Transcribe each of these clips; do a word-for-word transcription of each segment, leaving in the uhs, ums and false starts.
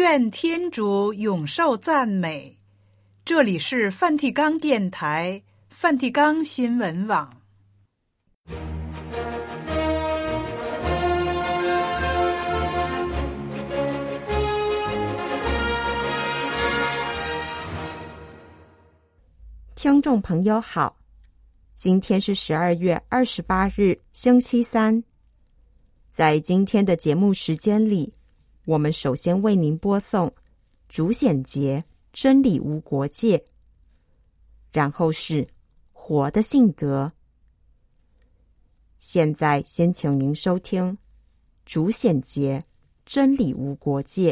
愿天主永受赞美。这里是梵蒂冈电台、梵蒂冈新闻网。 听众朋友好，今天是十二月二十八日，星期三。在今天的节目时间里，我们首先为您播送主显节真理无国界，然后是活的信德。现在先请您收听主显节真理无国界。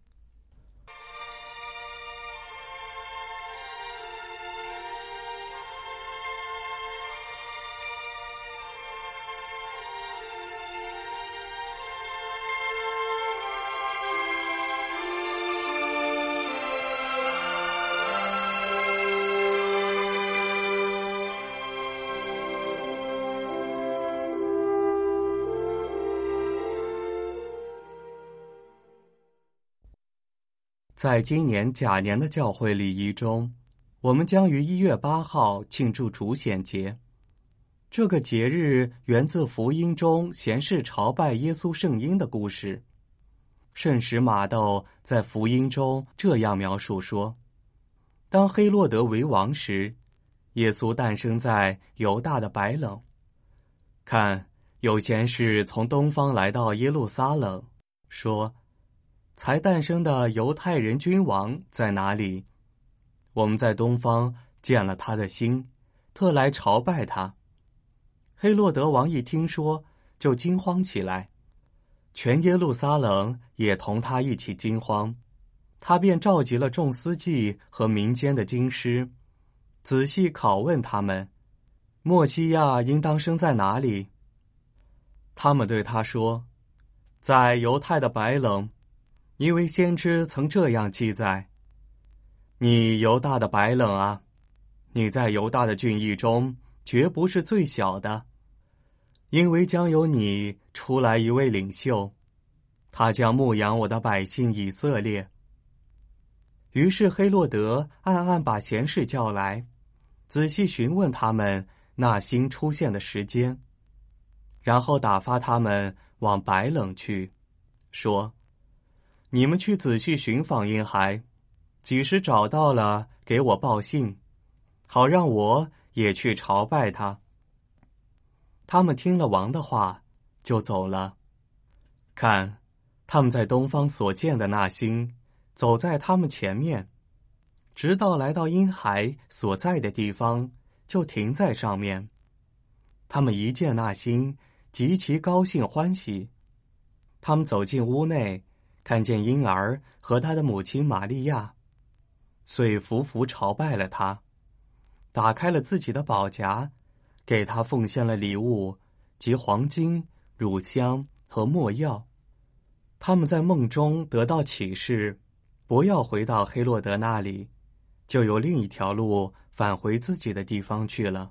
在今年甲年的教会礼仪中，我们将于一月八号庆祝主显节。这个节日源自福音中贤士朝拜耶稣圣婴的故事。圣史玛窦在福音中这样描述说：当黑落德为王时，耶稣诞生在犹大的白冷。看，有贤士从东方来到耶路撒冷，说：才诞生的犹太人君王在哪里？我们在东方见了他的星，特来朝拜他。黑落德王一听说，就惊慌起来，全耶路撒冷也同他一起惊慌。他便召集了众司祭和民间的经师，仔细拷问他们：默西亚应当生在哪里？他们对他说：在犹太的白冷，因为先知曾这样记载：你犹大的白冷啊，你在犹大的郡邑中绝不是最小的，因为将有你出来一位领袖，他将牧养我的百姓以色列。于是黑落德暗暗把贤士叫来，仔细询问他们那星出现的时间，然后打发他们往白冷去，说：你们去仔细寻访婴孩，几时找到了，给我报信，好让我也去朝拜他。他们听了王的话，就走了。看，他们在东方所见的那星，走在他们前面，直到来到婴孩所在的地方，就停在上面。他们一见那星，极其高兴欢喜。他们走进屋内，看见婴儿和他的母亲玛利亚，遂伏伏朝拜了他，打开了自己的宝匣，给他奉献了礼物，即黄金、乳香和没药。他们在梦中得到启示，不要回到黑落德那里，就有另一条路返回自己的地方去了。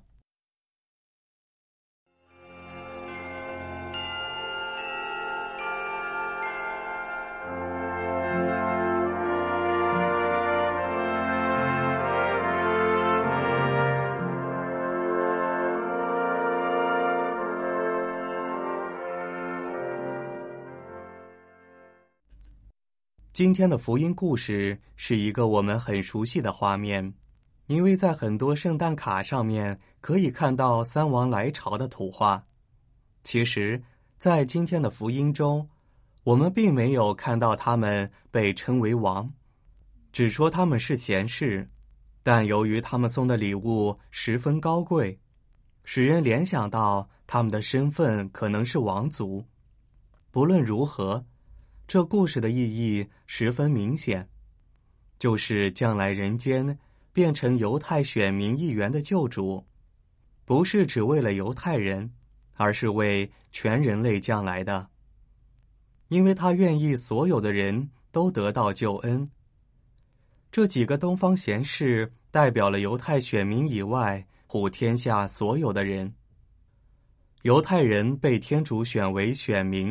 今天的福音故事是一个我们很熟悉的画面，因为在很多圣诞卡上面可以看到三王来朝的图画。其实，在今天的福音中，我们并没有看到他们被称为王，只说他们是贤士，但由于他们送的礼物十分高贵，使人联想到他们的身份可能是王族。不论如何，这故事的意义十分明显，就是将来人间变成犹太选民一员的救主，不是只为了犹太人，而是为全人类将来的。因为他愿意所有的人都得到救恩。这几个东方贤士代表了犹太选民以外普天下所有的人。犹太人被天主选为选民，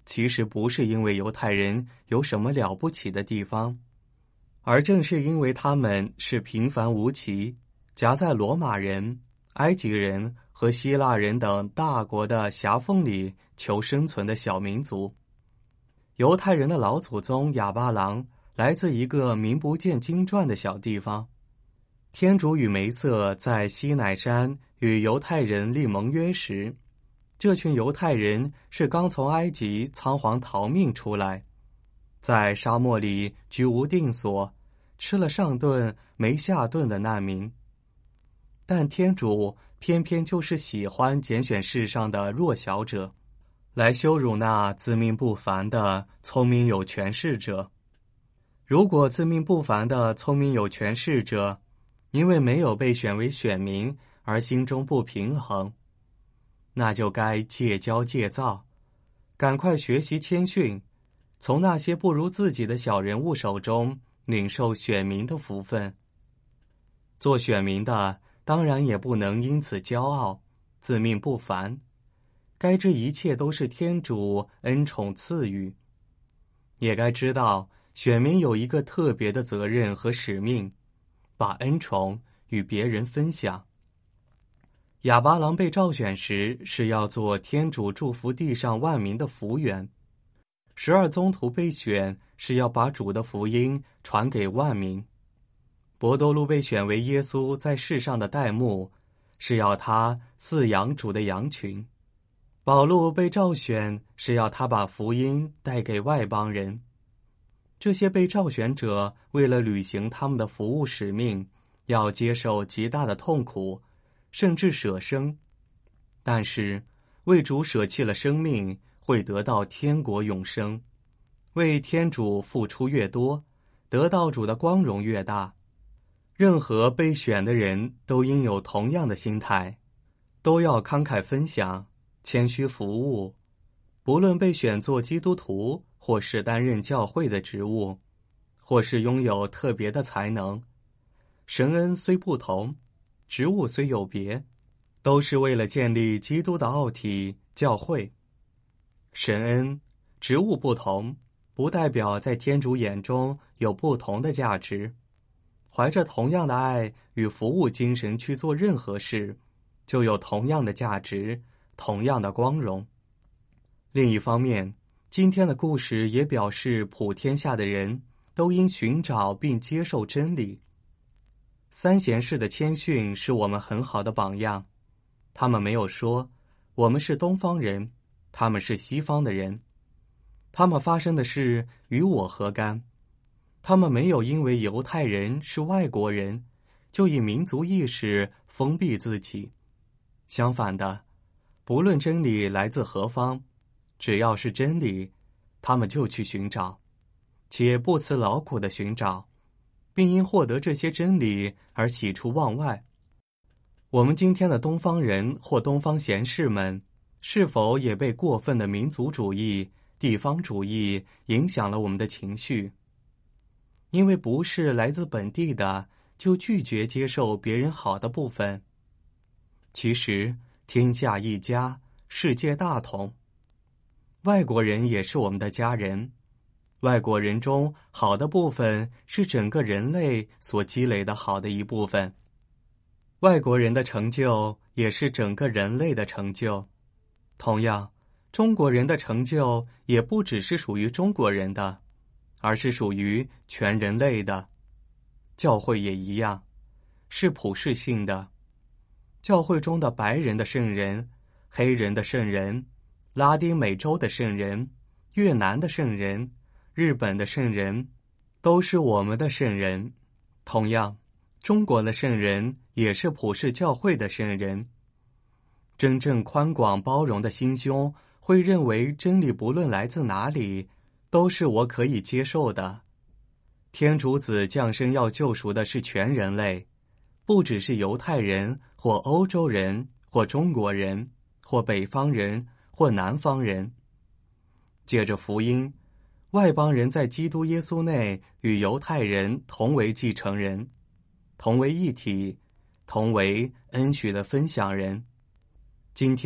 其实不是因为犹太人有什么了不起的地方，而正是因为他们是平凡无奇，夹在罗马人、埃及人和希腊人等大国的狭缝里求生存的小民族。犹太人的老祖宗亚巴郎来自一个名不见经传的小地方。天主与梅瑟在西乃山与犹太人立盟约时，这群犹太人是刚从埃及仓皇逃命出来，在沙漠里居无定所，吃了上顿没下顿的难民。但天主偏偏就是喜欢拣选世上的弱小者，来羞辱那自命不凡的聪明有权势者。如果自命不凡的聪明有权势者因为没有被选为选民而心中不平衡，那就该戒骄戒躁，赶快学习谦逊，从那些不如自己的小人物手中领受选民的福分。做选民的当然也不能因此骄傲，自命不凡，该知一切都是天主恩宠赐予，也该知道选民有一个特别的责任和使命，把恩宠与别人分享。亚巴郎被召选时是要做天主祝福地上万民的福源，十二宗徒被选是要把主的福音传给万民，伯多禄被选为耶稣在世上的代牧，是要他饲养主的羊群。保禄被召选是要他把福音带给外邦人。这些被召选者为了履行他们的服务使命，要接受极大的痛苦，甚至舍生。但是为主舍弃了生命，会得到天国永生。为天主付出越多，得到主的光荣越大。任何被选的人都应有同样的心态，都要慷慨分享，谦虚服务。不论被选做基督徒，或是担任教会的职务，或是拥有特别的才能，神恩虽不同，职务虽有别，都是为了建立基督的奥体教会。神恩、职务不同，不代表在天主眼中有不同的价值。怀着同样的爱与服务精神去做任何事，就有同样的价值，同样的光荣。另一方面，今天的故事也表示普天下的人都应寻找并接受真理。三贤士的谦逊是我们很好的榜样，他们没有说我们是东方人，他们是西方的人，他们发生的事与我何干？他们没有因为犹太人是外国人，就以民族意识封闭自己。相反的，不论真理来自何方，只要是真理，他们就去寻找，且不辞劳苦的寻找，并因获得这些真理而喜出望外。我们今天的东方人或东方贤士们，是否也被过分的民族主义、地方主义影响了我们的情绪？因为不是来自本地的，就拒绝接受别人好的部分。其实天下一家，世界大同，外国人也是我们的家人。外国人中好的部分是整个人类所积累的好的一部分，外国人的成就也是整个人类的成就。同样，中国人的成就也不只是属于中国人的，而是属于全人类的。教会也一样，是普世性的。教会中的白人的圣人、黑人的圣人、拉丁美洲的圣人、越南的圣人、日本的圣人，都是我们的圣人。同样，中国的圣人也是普世教会的圣人。真正宽广包容的心胸会认为真理不论来自哪里，都是我可以接受的。天主子降生要救赎的是全人类，不只是犹太人或欧洲人或中国人或北方人或南方人。借着福音，外邦人在基督耶稣内与犹太人同为继承人，同为一体，同为恩许的分享人。今天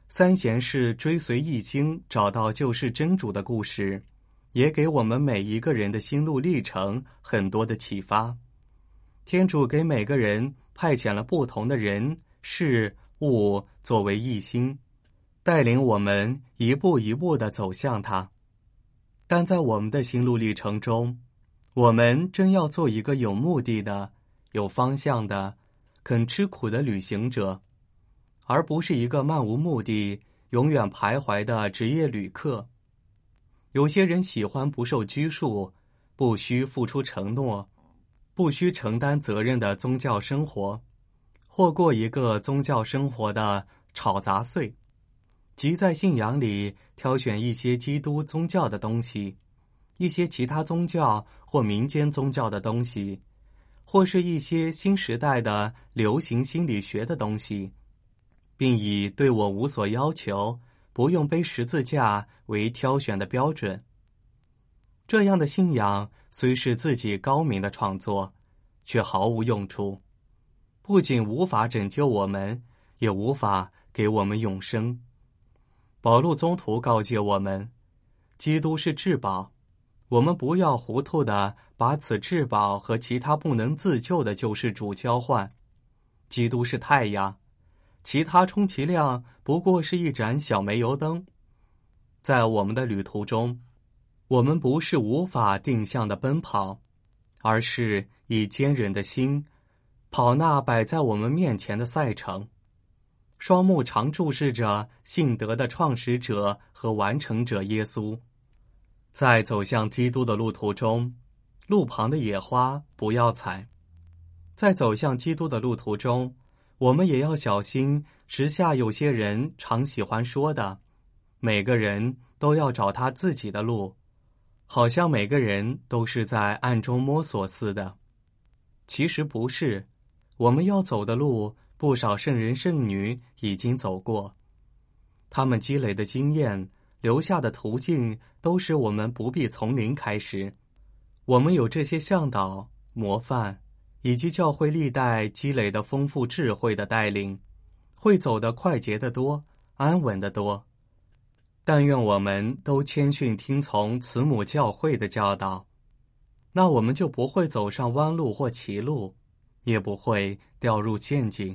三贤士追随一心找到救世真主的故事，也给我们每一个人的心路历程很多的启发。天主给每个人派遣了不同的人事物作为一心，带领我们一步一步地走向他。但在我们的心路历程中，我们真要做一个有目的的、有方向的、肯吃苦的旅行者，而不是一个漫无目的、永远徘徊的职业旅客。有些人喜欢不受拘束、不需付出承诺、不需承担责任的宗教生活，或过一个宗教生活的吵杂碎，即在信仰里挑选一些基督宗教的东西，一些其他宗教或民间宗教的东西，或是一些新时代的流行心理学的东西，并以对我无所要求，不用背十字架为挑选的标准。这样的信仰虽是自己高明的创作，却毫无用处，不仅无法拯救我们，也无法给我们永生。保禄宗徒告诫我们，基督是至宝，我们不要糊涂地把此至宝和其他不能自救的救世主交换。基督是太阳，其他充其量不过是一盏小煤油灯。在我们的旅途中，我们不是无法定向的奔跑，而是以坚忍的心跑那摆在我们面前的赛程。双目常注视着信德的创始者和完成者耶稣。在走向基督的路途中，路旁的野花不要采。在走向基督的路途中，我们也要小心时下有些人常喜欢说的，每个人都要找他自己的路，好像每个人都是在暗中摸索似的。其实不是，我们要走的路，不少圣人圣女已经走过，他们积累的经验、留下的途径，都使我们不必从零开始。我们有这些向导、模范，以及教会历代积累的丰富智慧的带领，会走得快捷得多，安稳得多。但愿我们都谦逊听从慈母教会的教导，那我们就不会走上弯路或歧路，也不会掉入陷阱。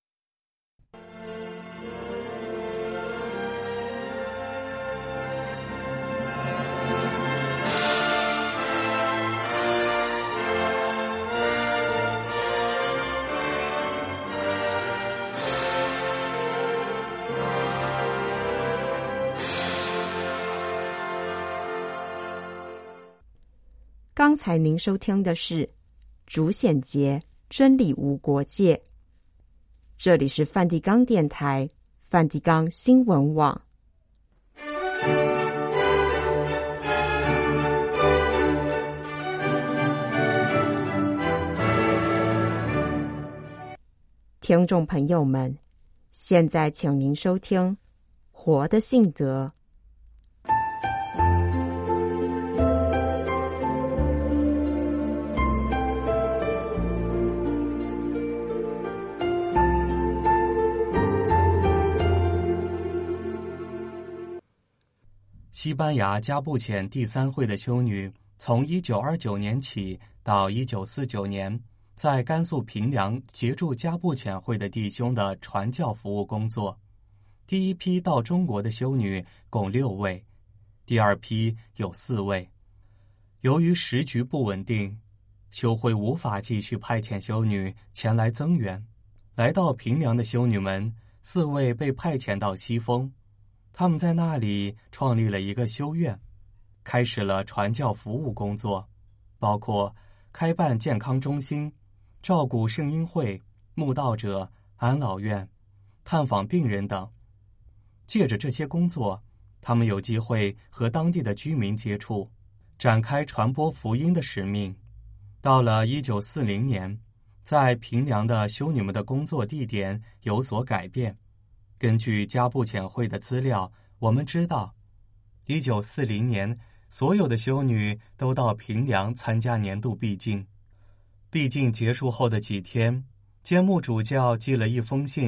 刚才您收听的是主显节真理无国界，这里是梵蒂冈电台梵蒂冈新闻网。听众朋友们，现在请您收听活的信德。 西班牙加布浅第三会的修女，从一九二九年起到一九四九年，在甘肃平凉协助加布浅会的弟兄的传教服务工作。第一批到中国的修女共六位，第二批有四位。由于时局不稳定，修会无法继续派遣修女前来增援。来到平凉的修女们，四位被派遣到西丰。他们在那里创立了一个修院，开始了传教服务工作，包括开办健康中心、照顾圣婴会、慕道者、安老院、探访病人等。借着这些工作，他们有机会和当地的居民接触，展开传播福音的使命。到了一九四零年，在平凉的修女们的工作地点有所改变。根据加布浅会的资料，我们知道，一九四零年，所有的修女都到平凉参加年度闭境。闭境结束后的几天，监牧主教寄了一封信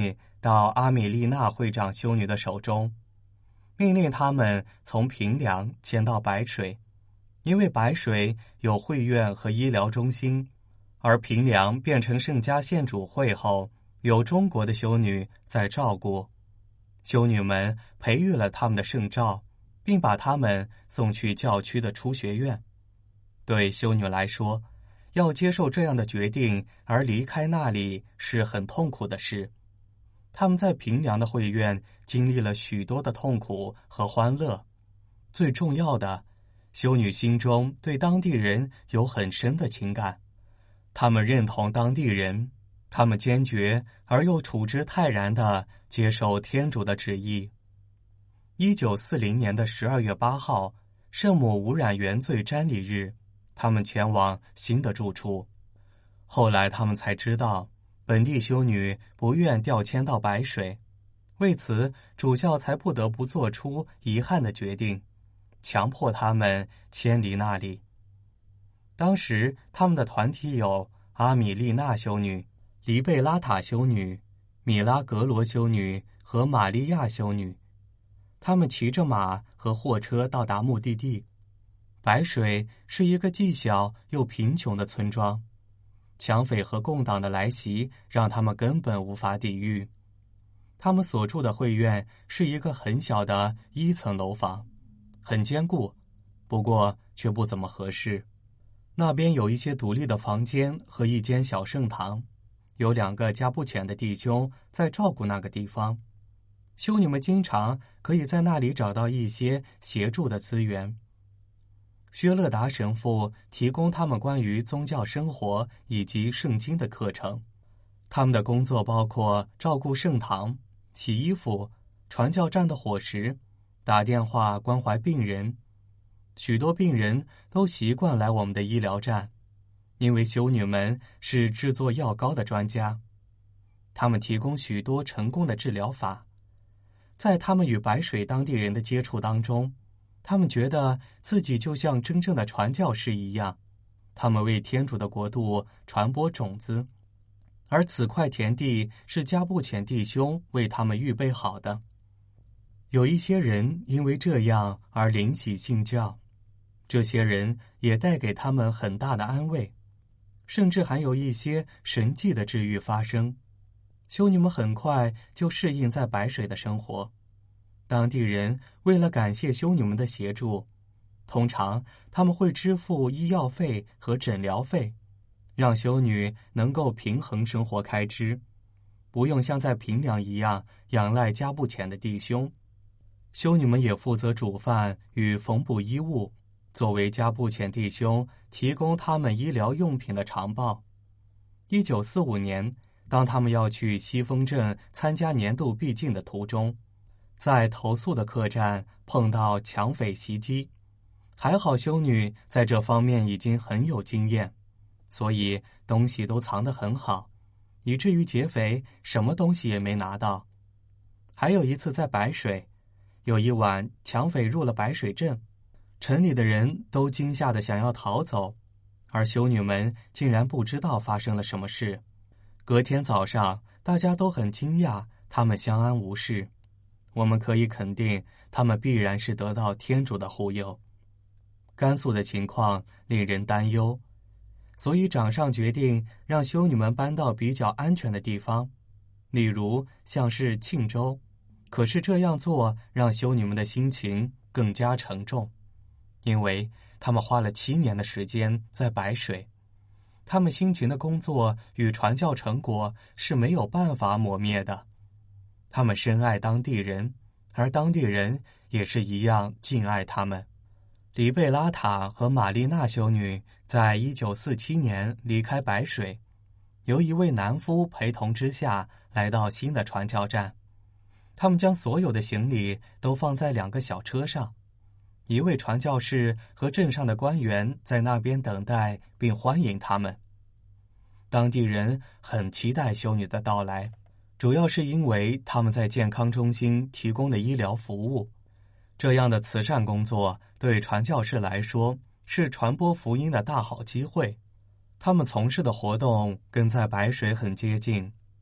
到阿米丽娜会长修女的手中，命令他们从平凉迁到白水，因为白水有会院和医疗中心，而平凉变成圣家献主会后，有中国的修女在照顾。修女们培育了他们的圣召，并把他们送去教区的初学院。对修女来说，要接受这样的决定而离开那里是很痛苦的事。他们在平凉的会院经历了许多的痛苦和欢乐。最重要的，修女心中对当地人有很深的情感，他们认同当地人，他们坚决而又处之泰然地接受天主的旨意。一九四零年的十二月八号，圣母无染原罪瞻礼日，他们前往新的住处。后来他们才知道，本地修女不愿调迁到白水，为此主教才不得不做出遗憾的决定，强迫他们迁离那里。当时他们的团体有阿米丽娜修女、黎贝拉塔修女、米拉格罗修女和玛利亚修女。他们骑着马和货车到达目的地。白水是一个既小又贫穷的村庄，抢匪和共党的来袭让他们根本无法抵御。他们所住的会院是一个很小的一层楼房，很坚固，不过却不怎么合适。那边有一些独立的房间和一间小圣堂，有两个加布浅的弟兄在照顾那个地方。修女们经常可以在那里找到一些协助的资源。薛勒达神父提供他们关于宗教生活以及圣经的课程。他们的工作包括照顾圣堂、洗衣服、传教站的伙食、打电话关怀病人。许多病人都习惯来我们的医疗站，因为修女们是制作药膏的专家。他们提供许多成功的治疗法。在他们与白水当地人的接触当中，他们觉得自己就像真正的传教士一样，他们为天主的国度传播种子，而此块田地是加布浅弟兄为他们预备好的。有一些人因为这样而灵洗信教，这些人也带给他们很大的安慰，甚至还有一些神迹的治愈发生。修女们很快就适应在白水的生活。当地人为了感谢修女们的协助，通常他们会支付医药费和诊疗费，让修女能够平衡生活开支，不用像在平凉一样仰赖加布浅的弟兄。修女们也负责煮饭与缝补衣物，作为加布浅弟兄提供他们医疗用品的长报。一九四五年，当他们要去西丰镇参加年度闭境的途中，在投宿的客栈碰到抢匪袭击。还好修女在这方面已经很有经验，所以东西都藏得很好，以至于劫匪什么东西也没拿到。还有一次在白水，有一晚抢匪入了白水镇，城里的人都惊吓得想要逃走，而修女们竟然不知道发生了什么事。隔天早上，大家都很惊讶，他们相安无事。我们可以肯定，他们必然是得到天主的护佑。甘肃的情况令人担忧，所以长上决定让修女们搬到比较安全的地方，例如像是庆州。可是这样做让修女们的心情更加沉重，因为他们花了七年的时间在白水，他们辛勤的工作与传教成果是没有办法抹灭的。他们深爱当地人，而当地人也是一样敬爱他们。黎贝拉塔和玛丽娜修女在一九四七年离开白水，由一位男夫陪同之下来到新的传教站。他们将所有的行李都放在两个小车上，一位传教士和镇上的官员在那边等待并欢迎他们。当地人很期待修女的到来，主要是因为他们在健康中心提供的医疗服务。这样的慈善工作对传教士来说是传播福音的大好机会。他们从事的活动跟在白水很接近。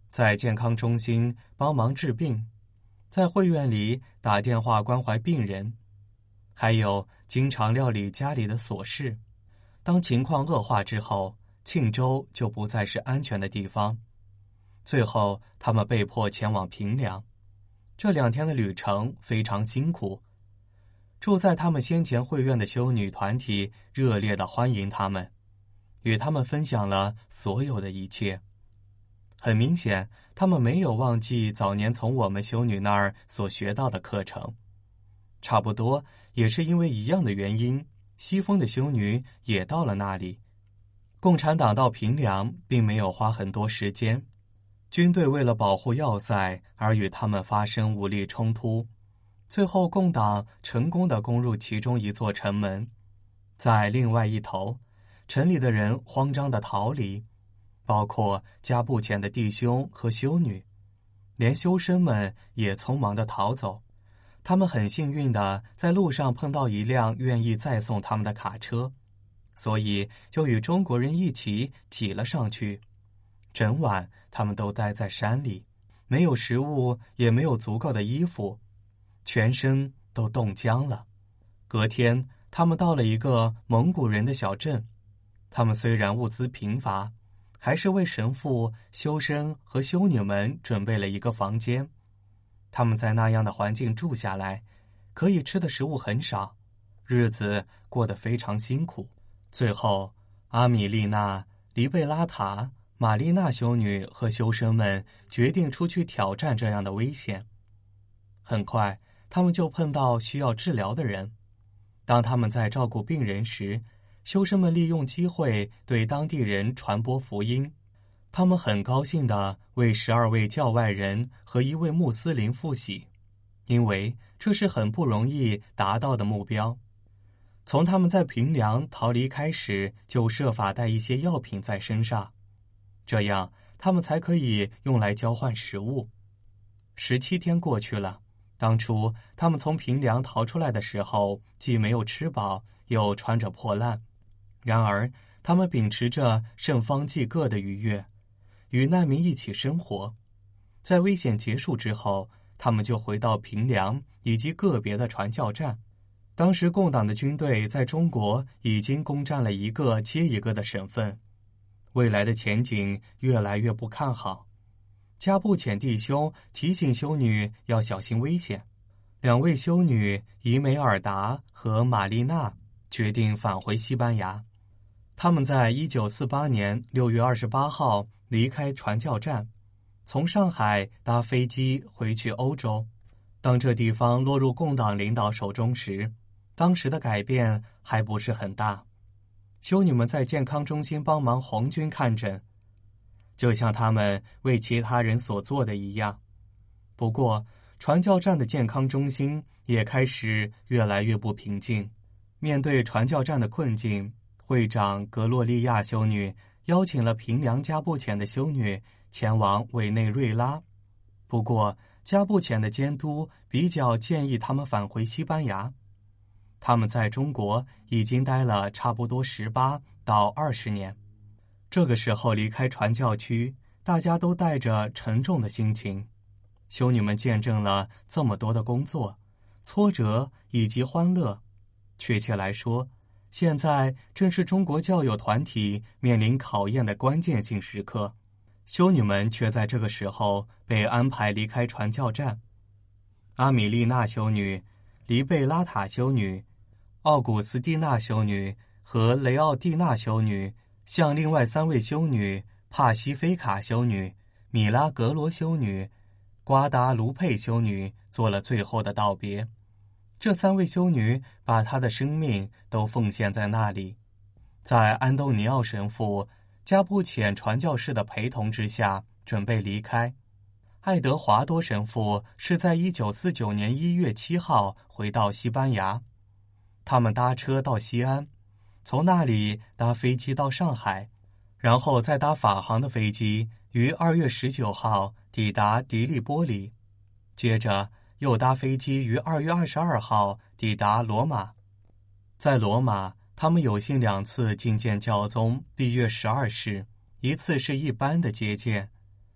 在健康中心帮忙治病，在会院里打电话关怀病人，还有经常料理家里的琐事。当情况恶化之后，庆州就不再是安全的地方。最后，他们被迫前往平凉。这两天的旅程非常辛苦。住在他们先前会院的修女团体热烈地欢迎他们，与他们分享了所有的一切。很明显，他们没有忘记早年从我们修女那儿所学到的课程。差不多也是因为一样的原因，西风的修女也到了那里。共产党到平凉并没有花很多时间，军队为了保护要塞而与他们发生武力冲突，最后共党成功地攻入其中一座城门。在另外一头，城里的人慌张地逃离，包括加布浅的弟兄和修女，连修生们也匆忙地逃走。他们很幸运地在路上碰到一辆愿意载送他们的卡车，所以就与中国人一起挤了上去。整晚他们都待在山里，没有食物，也没有足够的衣服，全身都冻僵了。隔天他们到了一个蒙古人的小镇，他们虽然物资贫乏，还是为神父、修生和修女们准备了一个房间。他们在那样的环境住下来，可以吃的食物很少，日子过得非常辛苦。最后，阿米丽娜、黎贝拉塔、玛丽娜修女和修生们决定出去挑战这样的危险。很快，他们就碰到需要治疗的人。当他们在照顾病人时，修生们利用机会对当地人传播福音。他们很高兴地为十二位教外人和一位穆斯林复喜，因为这是很不容易达到的目标。从他们在平凉逃离开始，就设法带一些药品在身上，这样他们才可以用来交换食物。十七天过去了，当初他们从平凉逃出来的时候，既没有吃饱，又穿着破烂。然而，他们秉持着圣方济各的愉悦，与难民一起生活。在危险结束之后，他们就回到平凉以及个别的传教站。当时共党的军队在中国已经攻占了一个接一个的省份，未来的前景越来越不看好。加布浅弟兄提醒修女要小心危险。两位修女伊梅尔达和玛丽娜决定返回西班牙。他们在一九四八年六月二十八号离开传教站，从上海搭飞机回去欧洲。当这地方落入共党领导手中时，当时的改变还不是很大。修女们在健康中心帮忙红军看诊，就像他们为其他人所做的一样。不过，传教站的健康中心也开始越来越不平静。面对传教站的困境，会长格洛利亚修女邀请了平凉加布浅的修女前往委内瑞拉。不过，加布浅的监督比较建议他们返回西班牙。他们在中国已经待了差不多十八到二十年。这个时候离开传教区，大家都带着沉重的心情。修女们见证了这么多的工作、挫折以及欢乐。确切来说，现在正是中国教友团体面临考验的关键性时刻，修女们却在这个时候被安排离开传教站。阿米丽娜修女、黎贝拉塔修女、奥古斯蒂娜修女和雷奥蒂娜修女向另外三位修女帕西菲卡修女、米拉格罗修女、瓜达卢佩修女做了最后的道别。这三位修女把她的生命都奉献在那里。在安东尼奥神父、加布浅传教士的陪同之下，准备离开。爱德华多神父是在一九四九年一月七号回到西班牙。他们搭车到西安，从那里搭飞机到上海，然后再搭法航的飞机于二月十九号抵达迪利波里，接着又搭飞机于二月二十二号抵达罗马。在罗马，他们有幸两次觐见教宗庇约十二世，一次是一般的接见，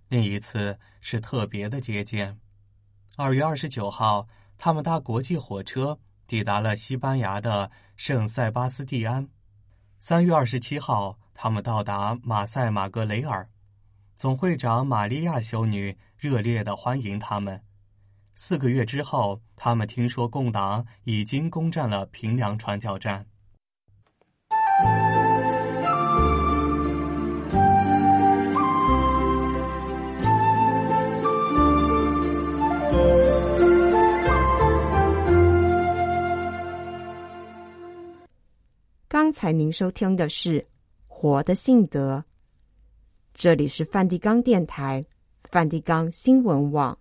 另一次是特别的接见。二月二十九号，他们搭国际火车抵达了西班牙的圣塞巴斯蒂安。三月二十七号，他们到达马赛马格雷尔，总会长玛利亚修女热烈地欢迎他们。四个月之后，他们听说共党已经攻占了平凉传教站。 刚才您收听的是《活的信德》，这里是梵蒂冈电台、梵蒂冈新闻网。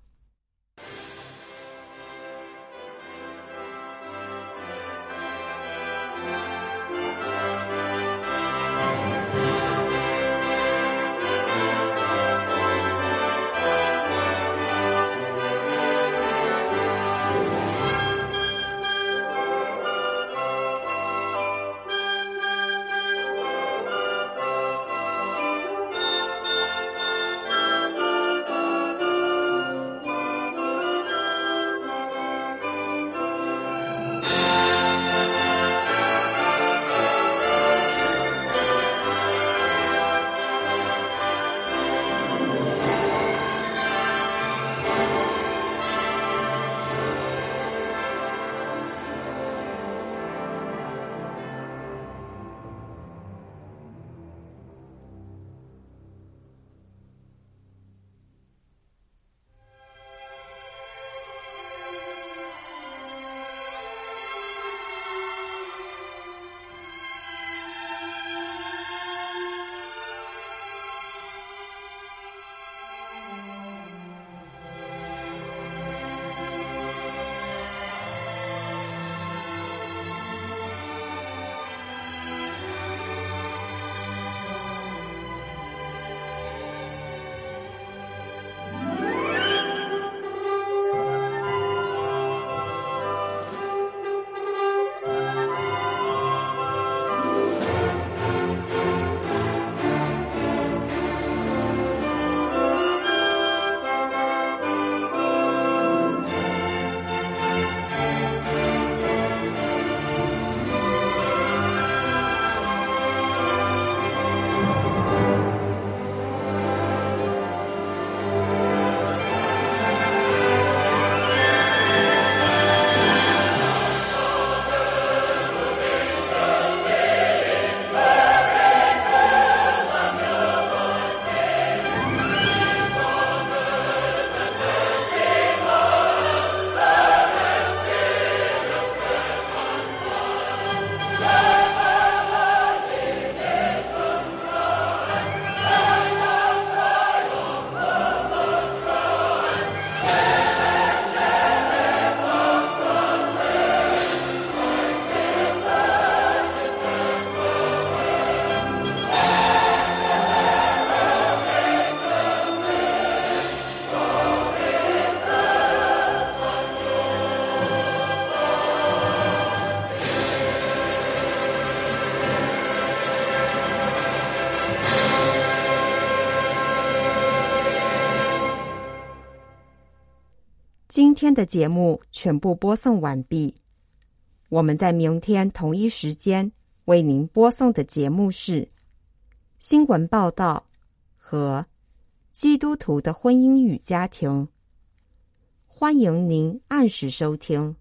今天的节目全部播送完毕。我们在明天同一时间为您播送的节目是新闻报道和基督徒的婚姻与家庭。欢迎您按时收听。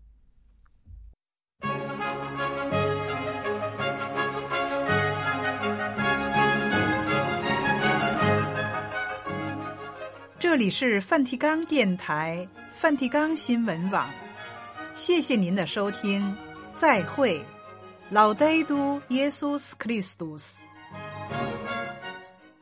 这里是梵蒂冈电台、梵蒂冈新闻网，谢谢您的收听，再会，老戴都耶稣斯克里斯多斯。